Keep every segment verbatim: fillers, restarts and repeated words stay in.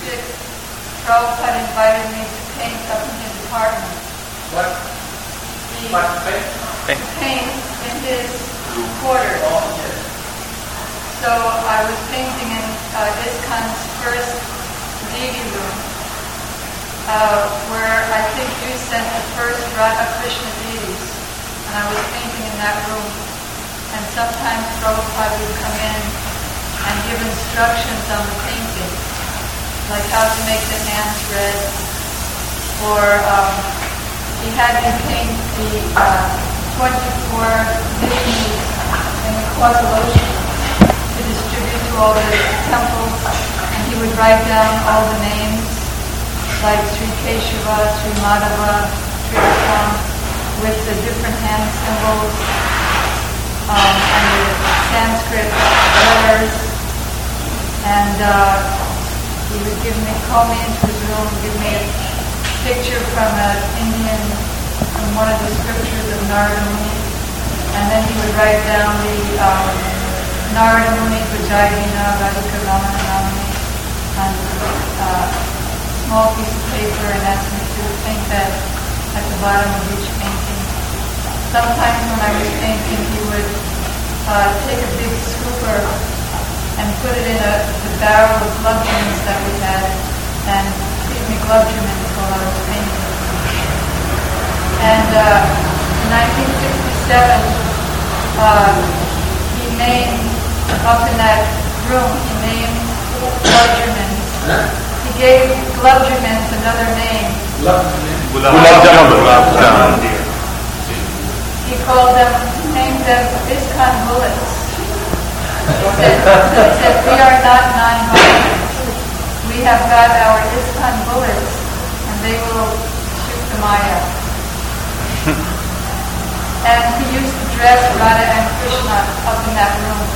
sixty-six, Prabhupada invited me to paint up in his apartment. What? He, What paint? to paint in his quarters. Oh, yes. So I was painting in uh, ISKCON's first deity room, uh, where I think you sent the first Radha Krishna deities, and I was painting in that room. And sometimes Prabhupada would come in and give instructions on the painting, like how to make the hands red, or um, he had me paint the uh, twenty-four Vishnus in the causal ocean to distribute to all the temples, and he would write down all the names, like Sri Keshava, Sri Madhava, Sri Ram, with the different hand symbols, um, and the Sanskrit letters, and uh, he would give me, call me into his room, give me a picture from an Indian, from one of the scriptures of Narada Muni, and then he would write down the um, Narada Muni Vajayina Radhika Ramana Ramani on a small piece of paper, and asked me to paint that at the bottom of each painting. Sometimes when I was painting, he would uh, take a big scooper and put it in a, the barrel of gludgeons that we had, and feed me gludgeons while I was painting. And uh, in nineteen sixty-seven, uh, he named, up in that room, he named gludgeons. He gave gludgeons another name. He called them, he named them ISKCON bullets. He said, he said, we are not non-violent. We have got our ISKCON bullets, and they will shoot the Maya. And he used to dress Radha and Krishna up in that room.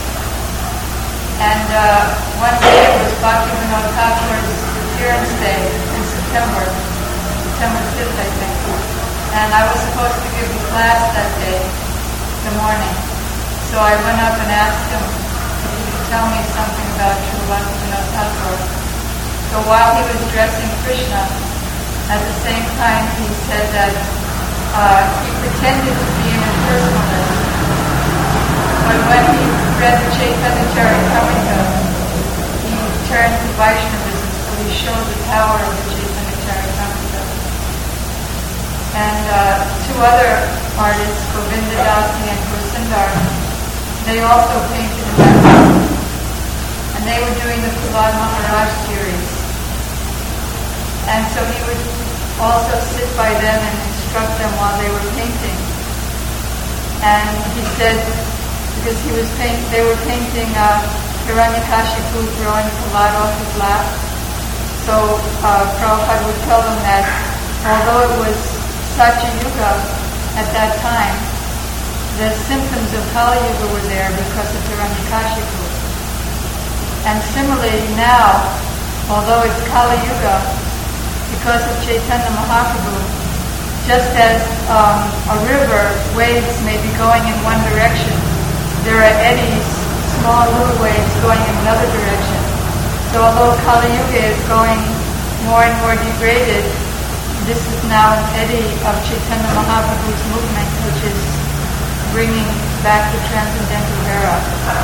And uh, one day it was Bhaktivinoda Thakur's appearance day in September, September fifth, I think. And I was supposed to give the class that day, the morning. So I went up and asked him if he could tell me something about Srila Bhaktivinoda Thakur. So while he was dressing Krishna, at the same time he said that uh, he pretended to be an impersonalist. But when he read the Chaitanya Charitamrita, he turned to Vaishnavism, so he showed the power of the Chaitanya Charitamrita. And uh, two other artists, Govinda Dasi and Gosindar, they also painted in that room. And they were doing the Prahlad Maharaj series. And so he would also sit by them and instruct them while they were painting. And he said, because he was paint, they were painting uh, Hiranyakashipu throwing Prahlad off his lap. So uh, Prabhupada would tell them that although it was Satya Yuga at that time, the symptoms of Kali Yuga were there because of Hiranyakashipu. And similarly now, although it's Kali Yuga, because of Chaitanya Mahaprabhu, just as um, a river, waves may be going in one direction, there are eddies, small little waves going in another direction. So although Kali Yuga is going more and more degraded, this is now an eddy of Chaitanya Mahaprabhu's movement, which is bringing back the transcendental era.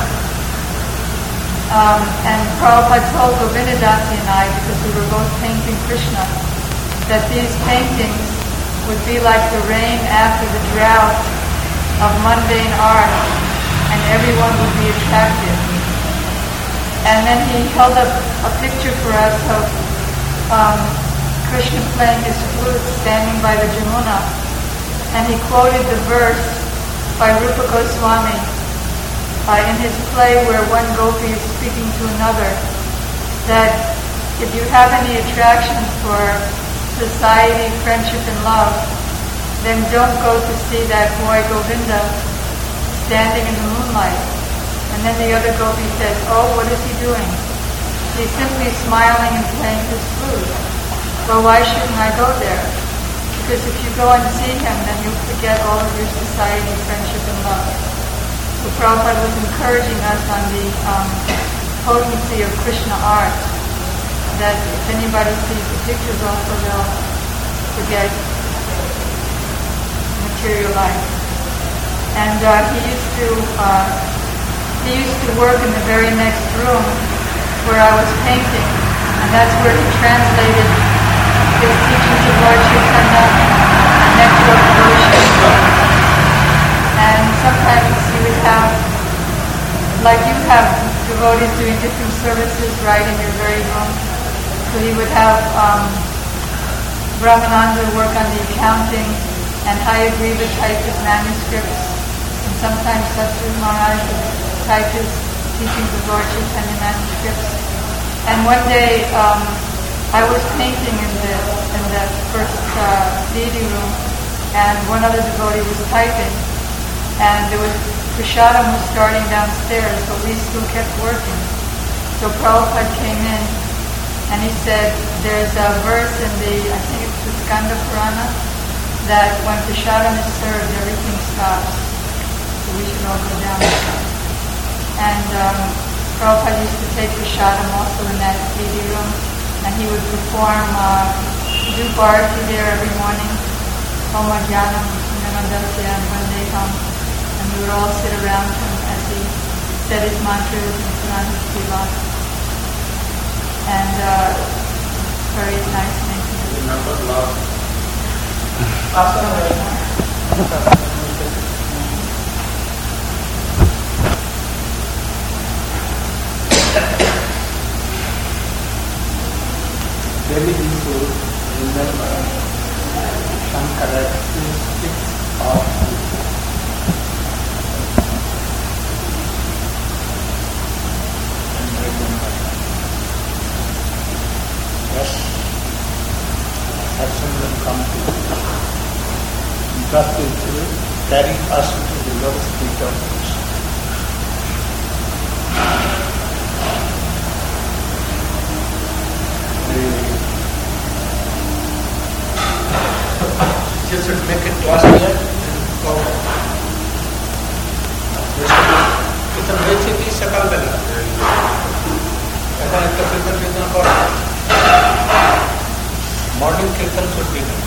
Um, and Prabhupada told Govinda Dasi and I, because we were both painting Krishna, that these paintings would be like the rain after the drought of mundane art, and everyone would be attracted. And then he held up a picture for us of um, Krishna playing his flute standing by the Jamuna, and he quoted the verse by Rupa Goswami uh, in his play where one gopi is speaking to another, that if you have any attraction for society, friendship, and love, then don't go to see that boy Govinda standing in the moonlight. And then the other gopi says, oh, what is he doing? He's simply smiling and playing his flute. Well, why shouldn't I go there? Because if you go and see him, then you'll forget all of your society, friendship, and love. So Prabhupada was encouraging us on the um, potency of Krishna art, that if anybody sees the pictures also they'll forget material life. And uh, he used to uh, he used to work in the very next room where I was painting, and that's where he translated his teachings of Lord Chaitanya and Nectar of Devotion. And sometimes he would have, like you have devotees doing different services right in your very room. So he would have um, Brahmananda work on the accounting, and Hayagriva type his manuscripts, and sometimes Satguru Maharaj would type his teachings of Lord Chaitanya manuscripts. And one day um, I was painting in the in the first uh, deity room, and one other devotee was typing, and there was Prasadam was starting downstairs, but we still kept working. So Prabhupada came in, and he said, there's a verse in the, I think it's the Skanda Purana, that when Prasadam is served, everything stops. So we should all go down. And um, Prabhupada used to take Prasadam also in that deity room, and he would perform, uh, do bharati there every morning, Om Jnanam Sunamandasya and Vandeham. And we would all sit around him as he said his mantras and put on his tilas. And uh, very nice thing. Remember love. Really we should remember some characteristics of yes, action will come to that will carry us to the lowest state of Krishna. Just to make it class here and go. Kitna bechi thi sakal bela. Agar ekta kirtan kirtan kor. Morning kirtan should be done.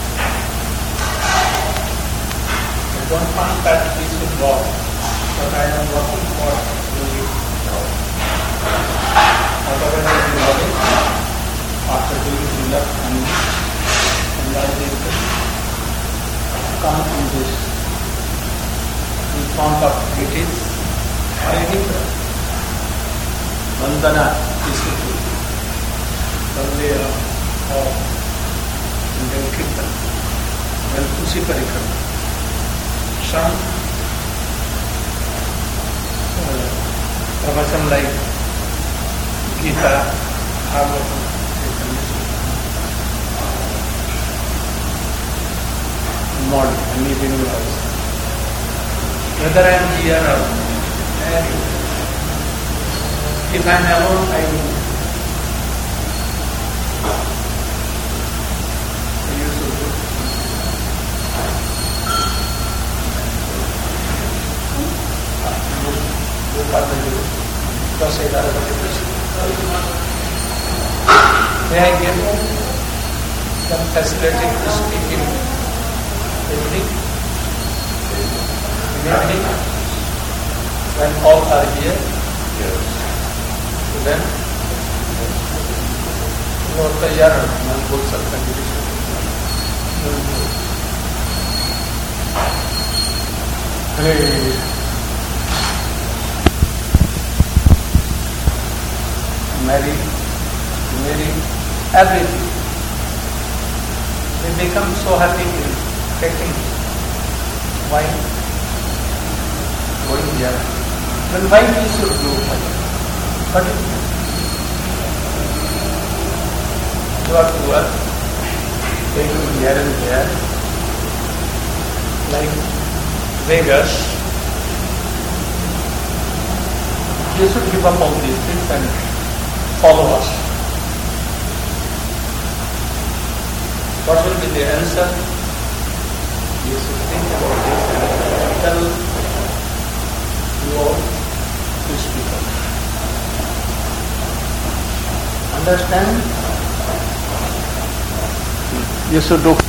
I don't find that this is wrong, but I am working for doing it now. Otherwise I will love it after doing Tilak and and I will come in this in front of deities or anywhere. Vandana is to do. Vandana or and then Kirtan. Then Tusi Parikrama. Some uh, pravachan like Gita, Bhagavatam, model, anything else. Whether I am here or anywhere. If I am alone, I will use the book. May I give some facility to speak in evening? In evening? When all are here? Yes. So then, वो तैयार है, मैं बोल सकता हूँ Hare Mary, Mary, everything. They become so happy in taking wine, going there. Then why we should do it? But you have to work, taking here and there, like Vegas. They should give up all these things and follow us. What will be the answer? You should think about this and tell you all these people. And understand? You should do